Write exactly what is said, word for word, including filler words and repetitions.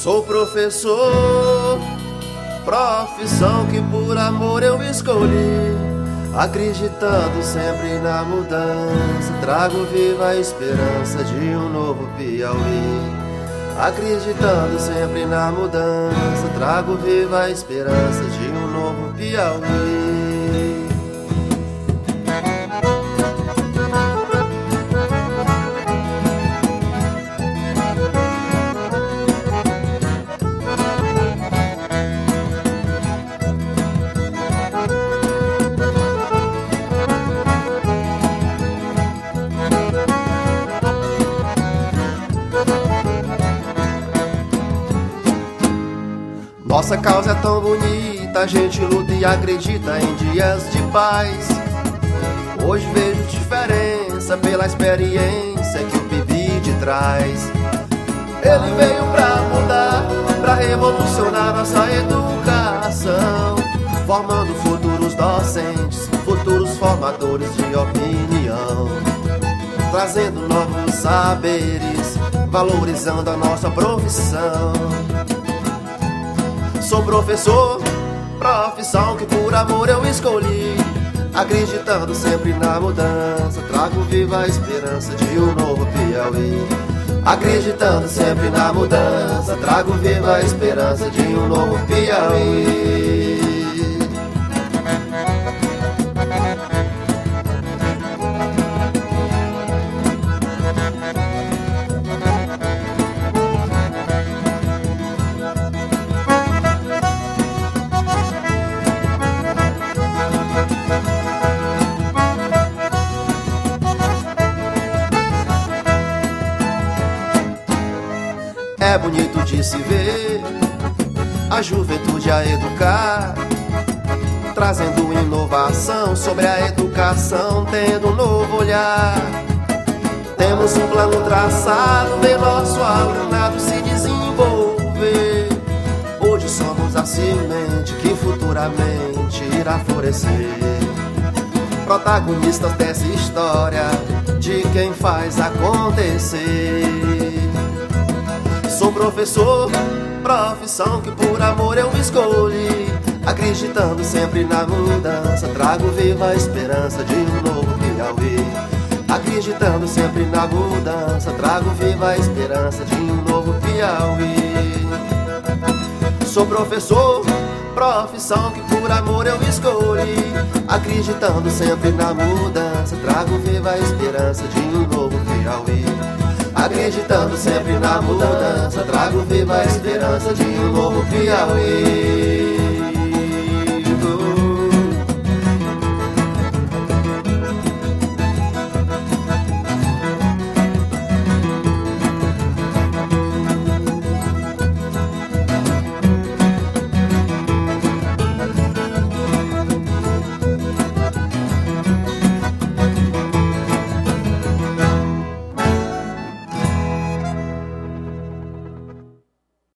Sou professor, profissão que por amor eu escolhi. Acreditando sempre na mudança, trago viva a esperança de um novo Piauí. Acreditando sempre na mudança, trago viva a esperança de um novo Piauí. Nossa causa é tão bonita, a gente luta e acredita em dias de paz. Hoje vejo diferença pela experiência que o PIBID traz. Ele veio pra mudar, pra revolucionar nossa educação, formando futuros docentes, futuros formadores de opinião, trazendo novos saberes, valorizando a nossa profissão. Sou professor, profissão que por amor eu escolhi. Acreditando sempre na mudança, trago viva a esperança de um novo Piauí. Acreditando sempre na mudança, trago viva a esperança de um novo Piauí. É bonito de se ver a juventude a educar, trazendo inovação sobre a educação, tendo um novo olhar. Temos um plano traçado, ver nosso alunado se desenvolver. Hoje somos a semente que futuramente irá florescer, protagonistas dessa história de quem faz acontecer. Sou professor, profissão que por amor eu escolhi. Acreditando sempre na mudança, trago viva a esperança de um novo Piauí. Acreditando sempre na mudança, trago viva a esperança de um novo Piauí. Sou professor, profissão que por amor eu escolhi. Acreditando sempre na mudança, trago viva a esperança de um novo Piauí. Acreditando sempre na mudança, trago viva a esperança de um novo Piauí.